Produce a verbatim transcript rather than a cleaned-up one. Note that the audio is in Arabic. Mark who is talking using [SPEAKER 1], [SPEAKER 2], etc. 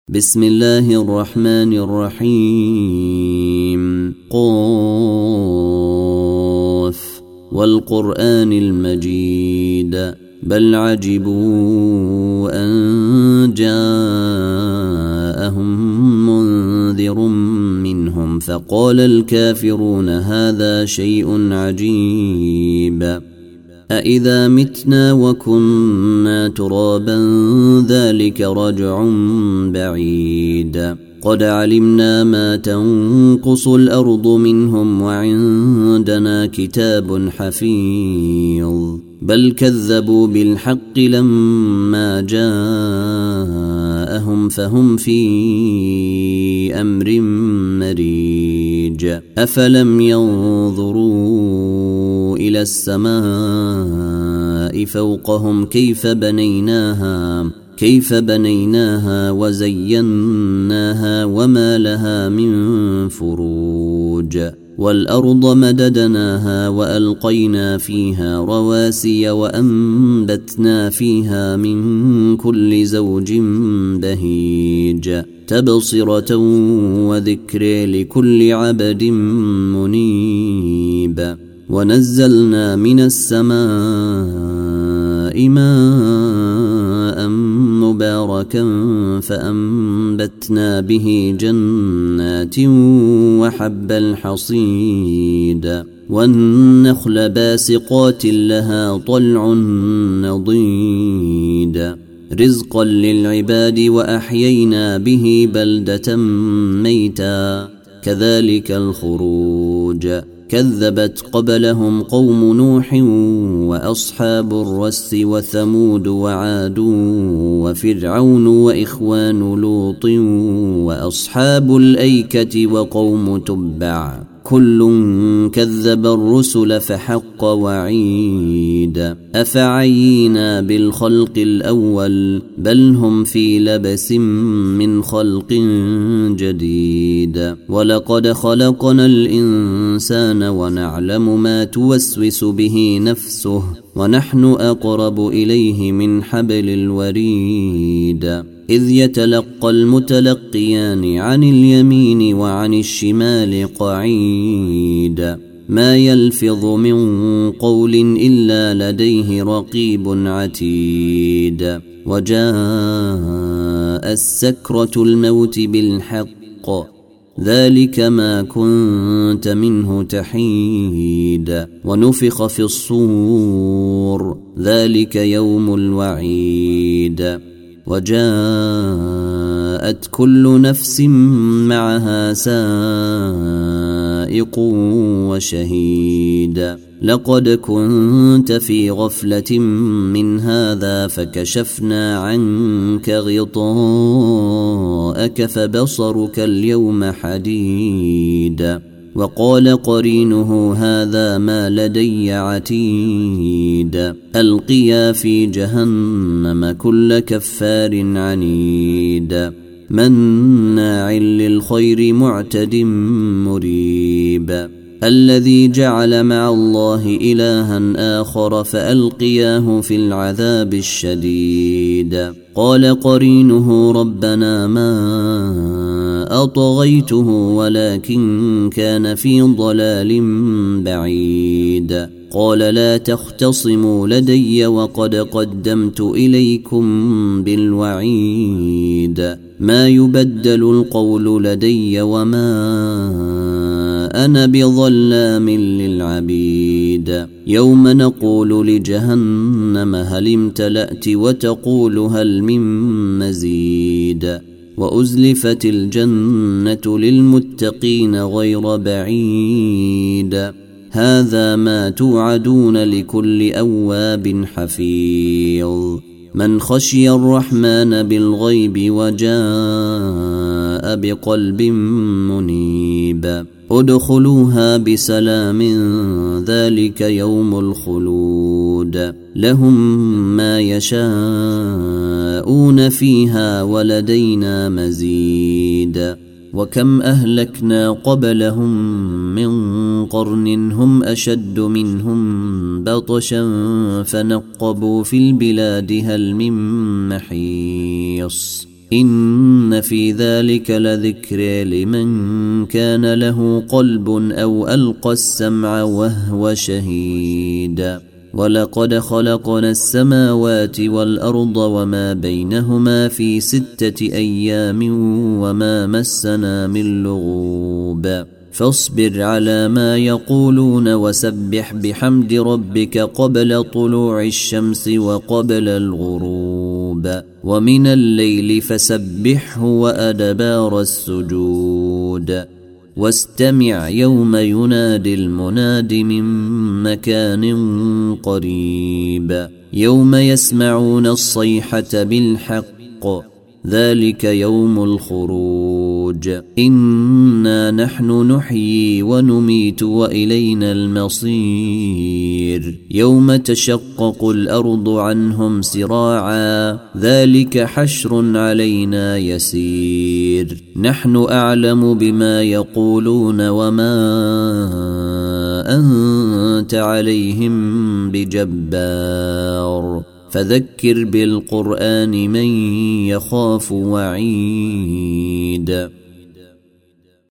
[SPEAKER 1] بسم الله الرحمن الرحيم. قاف والقرآن المجيد بل عجبوا أن جاءهم منذر منهم فقال الكافرون هذا شيء عجيب أإذا متنا وكنا ترابا ذلك رجع بعيد قد علمنا ما تنقص الأرض منهم وعندنا كتاب حفيظ بل كذبوا بالحق لما جاءهم فهم في أمر مريج أفلم ينظروا إلى السماء فوقهم كيف بنيناها كيف بنيناها وزيناها وما لها من فروج والأرض مددناها وألقينا فيها رواسي وأنبتنا فيها من كل زوج بهيج تبصرة وذكر لكل عبد منيب ونزلنا من السماء ماء مباركا فأنبتنا به جنات وحب الحصيد والنخل باسقات لها طلع نضيد رزقا للعباد وأحيينا به بلدة ميتا كذلك الخروج كذبت قبلهم قوم نوح وأصحاب الرس وثمود وعاد وفرعون وإخوان لوط وأصحاب الأيكة وقوم تبع كل كذب الرسل فحق وعيد أفعينا بالخلق الأول بل هم في لبس من خلق جديد ولقد خلقنا الإنسان ونعلم ما توسوس به نفسه ونحن أقرب إليه من حبل الوريد إذ يتلقى المتلقيان عن اليمين وعن الشمال قعيد ما يلفظ من قول إلا لديه رقيب عتيد وجاء السكرة الموت بالحق ذلك ما كنت منه تحيد ونفخ في الصور ذلك يوم الوعيد وجاءت كل نفس معها سائق وشهيد لقد كنت في غفلة من هذا فكشفنا عنك غطاءك فبصرك اليوم حديد وقال قرينه هذا ما لدي عتيد ألقيا في جهنم كل كفار عنيد مناع للخير معتد مريب الذي جعل مع الله إلها آخر فألقياه في العذاب الشديد قال قرينه ربنا ما أطغيته ولكن كان في ضلال بعيد قال لا تختصموا لدي وقد قدمت إليكم بالوعيد ما يبدل القول لدي وما أنا بظلام للعبيد يوم نقول لجهنم هل امتلأت وتقول هل من مزيد وأزلفت الجنة للمتقين غير بعيد هذا ما توعدون لكل أواب حفيظ من خشي الرحمن بالغيب وجاء بقلب منيب ادخلوها بسلام ذلك يوم الخلود لهم ما يشاءون فيها ولدينا مزيد وكم أهلكنا قبلهم من قرن هم أشد منهم بطشا فنقبوا في البلاد هل من محيص إن في ذلك لذكر لمن كان له قلب أو ألقى السمع وهو شهيد ولقد خلقنا السماوات والأرض وما بينهما في ستة أيام وما مسنا من لغوب فاصبر على ما يقولون وسبح بحمد ربك قبل طلوع الشمس وقبل الغروب ومن الليل فسبحه وأدبار السجود واستمع يوم ينادي المناد من مكان قريب يوم يسمعون الصيحة بالحق ذلك يوم الخروج إنا نحن نحيي ونميت وإلينا المصير يوم تشقق الأرض عنهم سراعا ذلك حشر علينا يسير نحن أعلم بما يقولون وما أنت عليهم بجبار فذكر بالقرآن من يخاف وعيد